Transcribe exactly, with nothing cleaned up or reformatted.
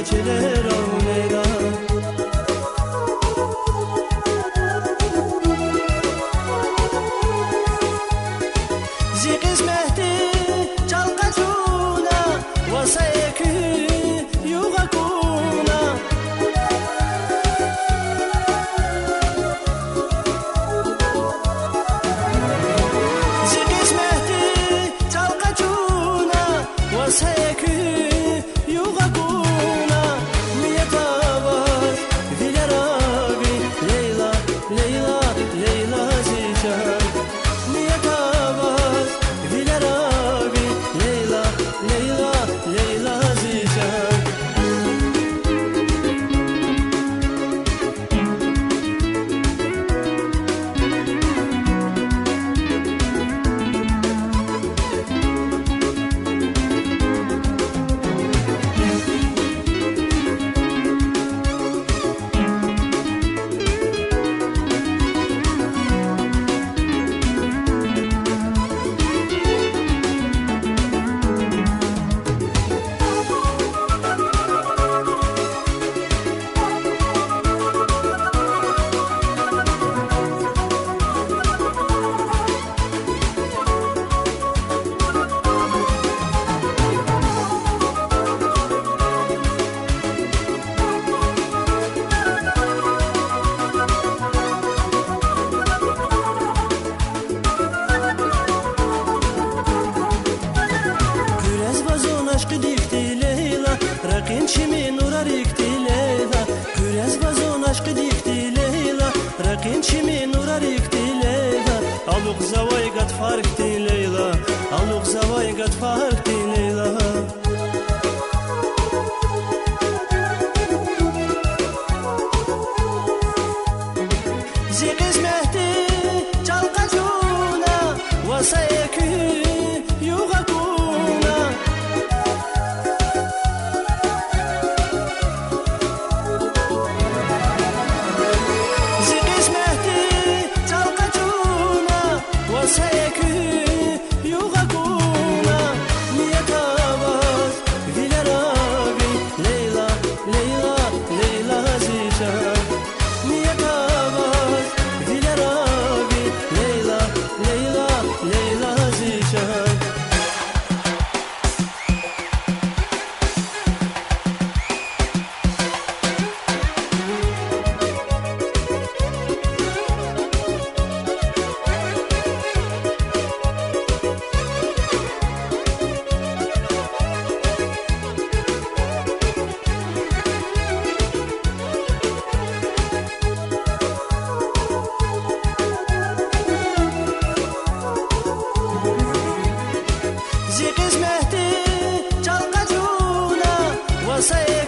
çiler Leyla. Zi qismeti çalqacuna vasayekü yugakuna. Zi qismeti çalqacuna vasayekü yugakuna. Miyatavaz vilarabi Leyla, Leyla, Leyla zişan. Miyatavaz vilarabi Leyla, Leyla, Leyla zişan. Aşkı dikti Leyla, rakın çimin uğrar ikti Leyla. Kürez vazon aşkı dikti Leyla, rakın çimin uğrar ikti Leyla. Aluk zavay gat farkti Leyla, aluk zavay gat farkti Leyla. Zi qismeti çalqacuna vasayekü yugakuna. Zi qismeti çalqacuna vasayekü yugakuna. Niyatavaz vilarabi Leyla, Leyla, Leyla zişan. Niyatavaz vilarabi Leyla, Leyla, Leyla zişan. Zi qismeti çalqacuna vasayekü